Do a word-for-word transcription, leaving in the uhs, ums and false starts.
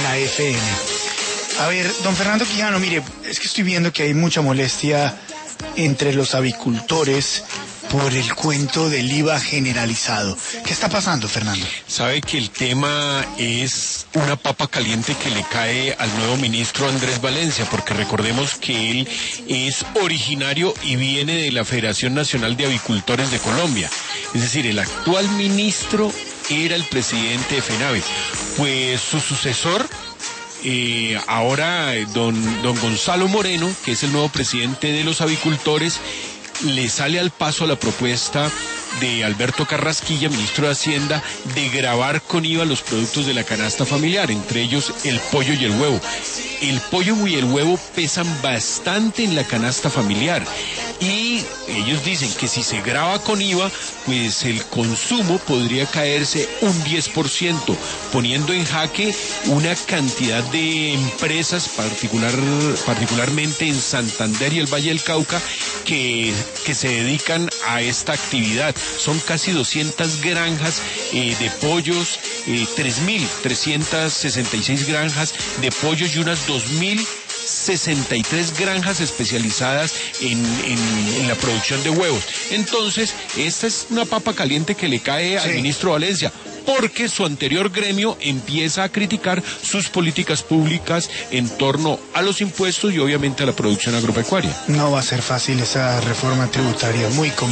la F M. A ver, don Fernando Quijano, mire, es que estoy viendo que hay mucha molestia entre los avicultores por el cuento del I V A generalizado. ¿Qué está pasando, Fernando? Sabe que el tema es una papa caliente que le cae al nuevo ministro Andrés Valencia, porque recordemos que él es originario y viene de la Federación Nacional de Avicultores de Colombia. Es decir, el actual ministro era el presidente de FENAVE. Pues su sucesor, eh, ahora don, don Gonzalo Moreno, que es el nuevo presidente de los avicultores, le sale al paso a la propuesta de Alberto Carrasquilla, ministro de Hacienda, de gravar con I V A los productos de la canasta familiar, entre ellos el pollo y el huevo. El pollo y el huevo pesan bastante en la canasta familiar y ellos dicen que si se grava con I V A, pues el consumo podría caerse un diez por ciento, poniendo en jaque una cantidad de empresas, particular, particularmente en Santander y el Valle del Cauca, que, que se dedican a esta actividad. Son casi doscientas granjas eh, de pollos, eh, tres mil trescientas sesenta y seis granjas de pollos y unas dos mil sesenta y tres granjas especializadas en, en, en la producción de huevos. Entonces, esta es una papa caliente que le cae al sí. ministro Valencia, porque su anterior gremio empieza a criticar sus políticas públicas en torno a los impuestos y obviamente a la producción agropecuaria. No va a ser fácil esa reforma tributaria, muy complicada.